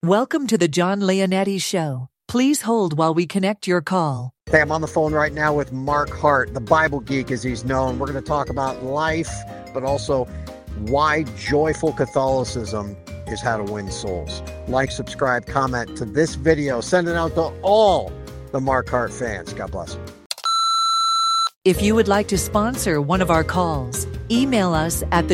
Welcome to the John Leonetti Show. Please hold while we connect your call. Hey, I'm on the phone right now with Mark Hart, the Bible geek as he's known. We're going to talk about life, but also why joyful Catholicism is how to win souls. Like, subscribe, comment to this video. Send it out to all the Mark Hart fans. God bless. If you would like to sponsor one of our calls, email us at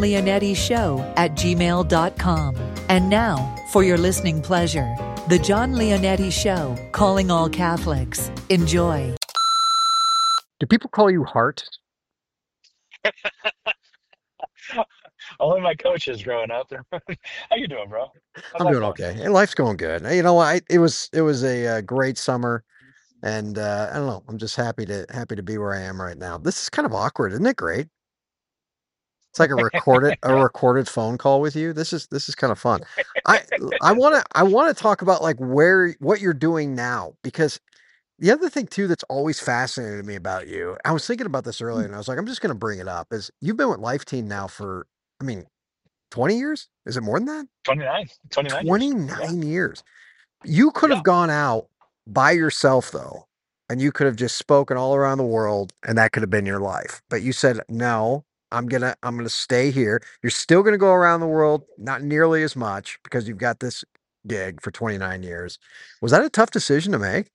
thejohnleonettishow@gmail.com. And now, for your listening pleasure, The John Leonetti Show, calling all Catholics. Enjoy. Do people call you Hart? Only my coaches growing up. How you doing, bro? How's I'm life doing going? okay. Hey, life's going good. You know, it was a great summer, and I don't know. I'm just happy to be where I am right now. This is kind of awkward, isn't it? Great. It's like a recorded phone call with you. This is kind of fun. I want to talk about like what you're doing now, because the other thing too that's always fascinated me about you. I was thinking about this earlier, and I was like, I'm just going to bring it up. Is you've been with Life Team now for, I mean, 20 years? Is it more than that? 29 years. 29 years. You could have gone out by yourself though, and you could have just spoken all around the world, and that could have been your life. But you said, no, I'm gonna stay here. You're still gonna go around the world, not nearly as much because you've got this gig for 29 years. Was that a tough decision to make?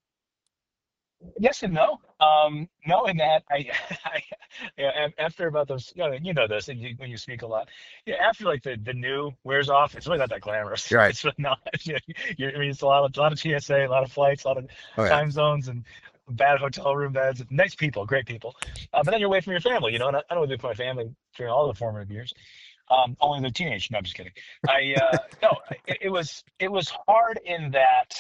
Yes and no. No, in that I after about those, you know this, and when you speak a lot, after like the new wears off, it's really not that glamorous. You're right. It's really not. I mean, it's a lot of TSA, a lot of flights, a lot of Oh yeah. time zones, and bad hotel room beds. Nice people, great people, but then you're away from your family, and I don't live with my family during all the formative years. Only the teenage. No, I'm just kidding. No, it was hard in that.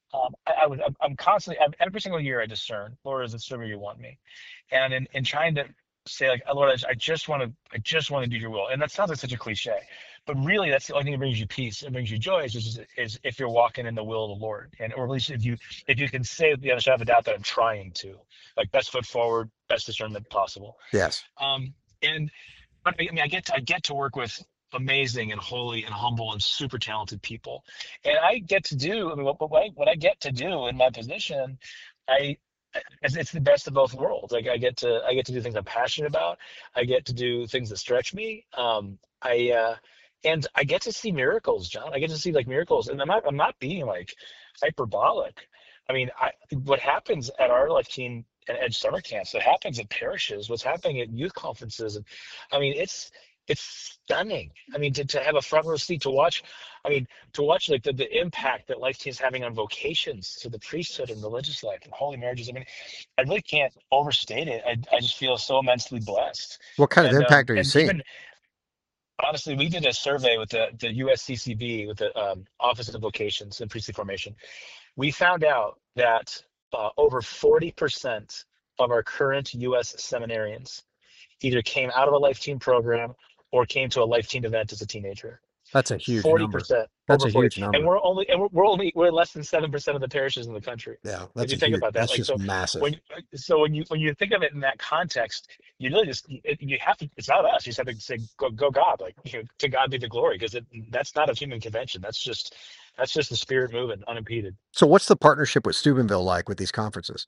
I'm constantly, every single year I discern, Lord, is it still where you want me? And in trying to say like, Lord, I just want to do your will. And that sounds like such a cliche, but really that's the only thing that brings you peace and brings you joy is if you're walking in the will of the Lord. And, or at least if you can say the other side of a doubt that I'm trying to, like best foot forward, best discernment possible. Yes. And but I mean, I get to work with amazing and holy and humble and super talented people, and I get to do. I mean, what I get to do in my position, I it's the best of both worlds. Like I get to do things I'm passionate about. I get to do things that stretch me. And I get to see miracles, John. I get to see like miracles, and I'm not being like hyperbolic. I mean, what happens at our Life Team and Edge summer camps, what happens at parishes, what's happening at youth conferences, and I mean, it's stunning. I mean, to have a front row seat to watch, I mean, to watch like the impact that Life Team is having on vocations to the priesthood and religious life and holy marriages. I mean, I really can't overstate it. I just feel so immensely blessed. What kind of impact are you And seeing? even honestly, we did a survey with the USCCB, with the Office of Vocations and Priestly Formation. We found out that over 40% of our current U.S. seminarians either came out of a Life Team program or came to a Life Team event as a teenager. That's a huge number. 40%, That's over a 40, huge and number. we're less than 7% of the parishes in the country. Yeah, If you think about that, that's like just so, massive. when you think of it in that context, you really just you have to. It's not us. You just have to say, go God, like to God be the glory, because that's not a human convention. That's just the Spirit moving unimpeded. So what's the partnership with Steubenville like with these conferences?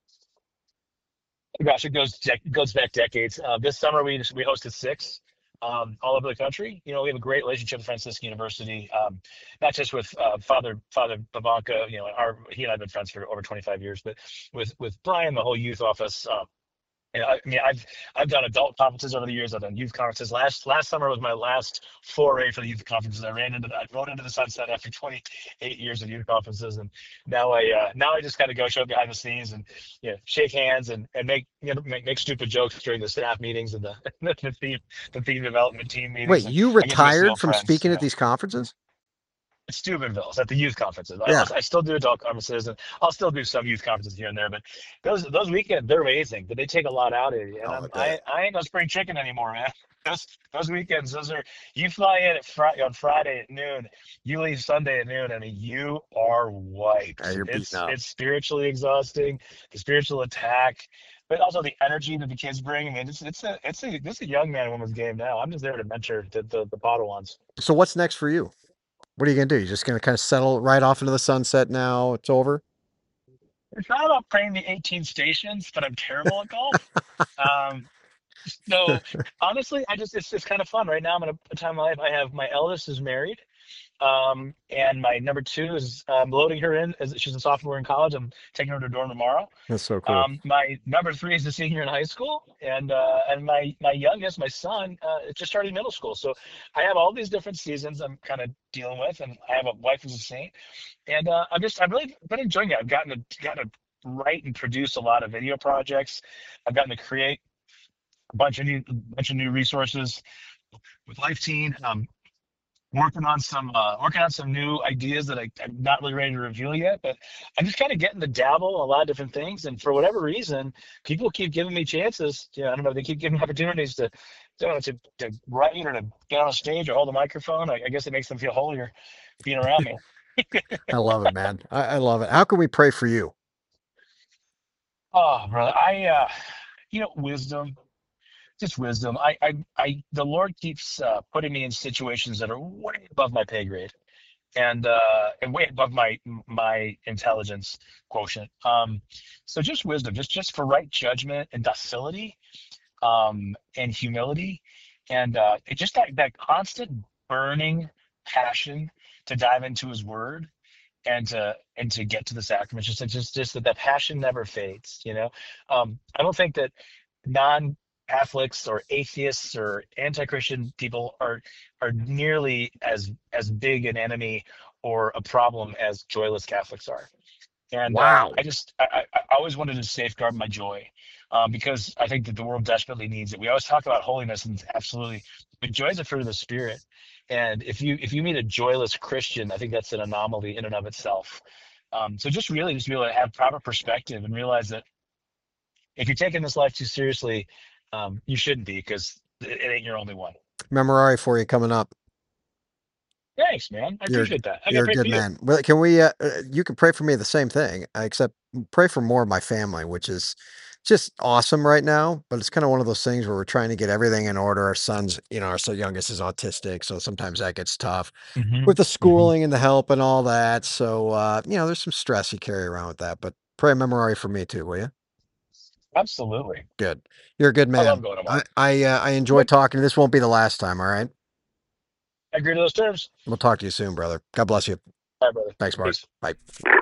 Gosh, it goes back decades. This summer we hosted six, all over the country. We have a great relationship with Franciscan University, not just with Father Babanka. He and I have been friends for over 25 years, but with Brian, the whole youth office. I mean, I've done adult conferences over the years. I've done youth conferences. Last summer was my last foray for the youth conferences. I rode into the sunset after 28 years of youth conferences, and now I just kind of go show behind the scenes and shake hands and make stupid jokes during the staff meetings and the the theme development team meetings, Wait, and you I get to meet some retired old from friends. speaking at these conferences? It's Steubenville's at the youth conferences. Yeah. I still do adult conferences, and I'll still do some youth conferences here and there. But those weekends, they're amazing, but they take a lot out of you. And Oh, I ain't no spring chicken anymore, man. Those weekends, those are, you fly in on Friday at noon, you leave Sunday at noon. I mean, you are wiped. you're beaten up. It's spiritually exhausting, the spiritual attack, but also the energy that the kids bring. I mean, it's a young man and woman's game now. I'm just there to mentor the Padawans. So what's next for you? What are you gonna do? You're just gonna kind of settle right off into the sunset now? It's over. It's not about playing the 18 stations, but I'm terrible at golf. Um, so honestly, it's kind of fun right now. I'm in a time in my life. I have my eldest is married. And my number two is loading her in as she's a sophomore in college. I'm taking her to dorm tomorrow. That's so cool. My number three is a senior in high school, and my youngest, my son, just started middle school. So I have all these different seasons I'm kind of dealing with, and I have a wife who's a saint, and I've really been enjoying it. I've gotten to write and produce a lot of video projects. I've gotten to create a bunch of new resources with Life Teen. Working on some new ideas that I'm not really ready to reveal yet, but I'm just kind of getting to dabble in a lot of different things. And for whatever reason, people keep giving me chances. I don't know. They keep giving me opportunities to, to write or to get on a stage or hold a microphone. I guess it makes them feel holier being around me. I love it, man. I love it. How can we pray for you? Oh, brother, wisdom, just wisdom. The Lord keeps putting me in situations that are way above my pay grade and way above my intelligence quotient. So just wisdom, just for right judgment and docility, and humility, and it just that constant burning passion to dive into His Word and to get to the sacraments. Just that passion never fades. I don't think that non-Catholics or atheists or anti-Christian people are nearly as big an enemy or a problem as joyless Catholics are. And Wow. I always wanted to safeguard my joy, because I think that the world desperately needs it. We always talk about holiness, and absolutely, but joy is a fruit of the spirit. And if you meet a joyless Christian, I think that's an anomaly in and of itself. So just really just be able to have proper perspective and realize that if you're taking this life too seriously, you shouldn't be, because it ain't your only one. Memorare for you coming up. Thanks, man. I You're appreciate that. I got you're to a pray for good you. man. Well, can we? You can pray for me the same thing, except pray for more of my family, which is just awesome right now. But it's kind of one of those things where we're trying to get everything in order. Our son's, our youngest is autistic, so sometimes that gets tough Hmm. with the Hmm. schooling and the help and all that. So there's some stress you carry around with that. But pray a memorare for me too, will you? Absolutely. Good. You're a good I love man. going to I Mark. I enjoy Good. talking. This won't be the last time. All right. I agree to those terms. We'll talk to you soon, brother. God bless you. All right, brother. Thanks, Mark. Peace. Bye.